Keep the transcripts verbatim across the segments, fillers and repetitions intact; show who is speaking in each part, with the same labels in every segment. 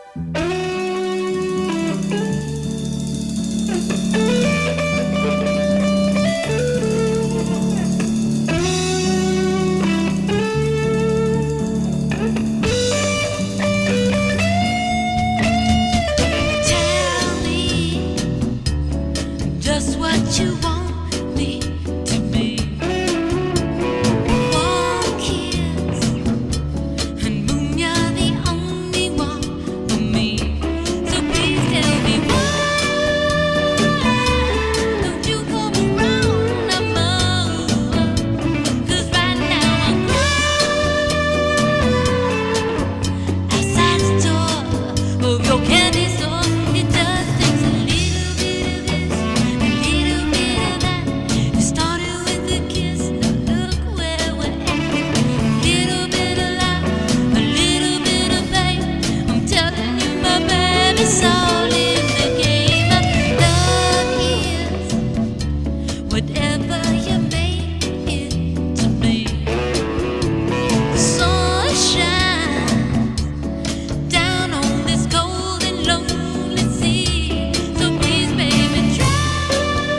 Speaker 1: Just what you want me to be. One kiss, and boom, you're the only one for me. So please tell me why don't you come around no more? 'Cause right now I'm crying outside the door of your candy store. It just takes a little bit of this, a little bit of that. It started with a kiss, now look where we're at. A little bit of love, a little bit of faith. I'm telling you, my baby, it's all in the game of love is whatever you make it to be. The sun shines down on this cold and lonely sea. So please, baby, try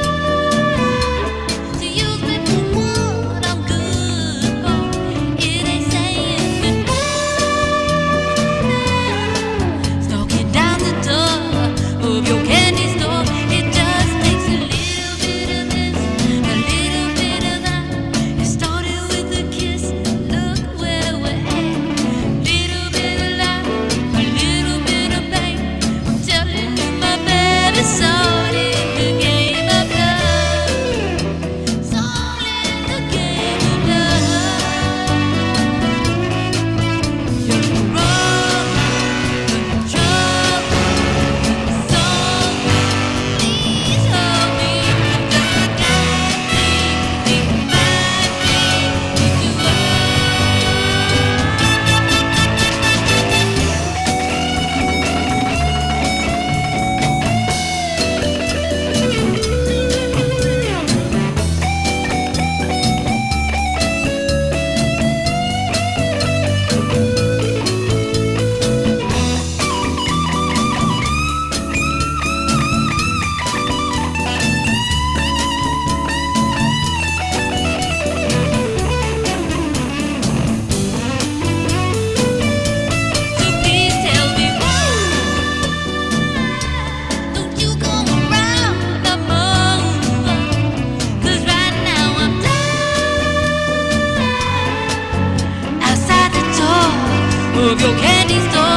Speaker 1: to use me for what I'm good for. It ain't saying goodbye. Stalking down the door of your candy store. It just takes a little bit of this, a little bit of that. It started with a kiss, look where we're at. Little bit of love, a little bit of pain. I'm telling you, my baby, it's all in the game of love. It's all in the game of love. You're the rock, you're the trouble, you're the song. Please hold me, just guide me, remind me that you So please tell me why don't you come around no more? 'Cause right now I'm down outside the door of your candy store.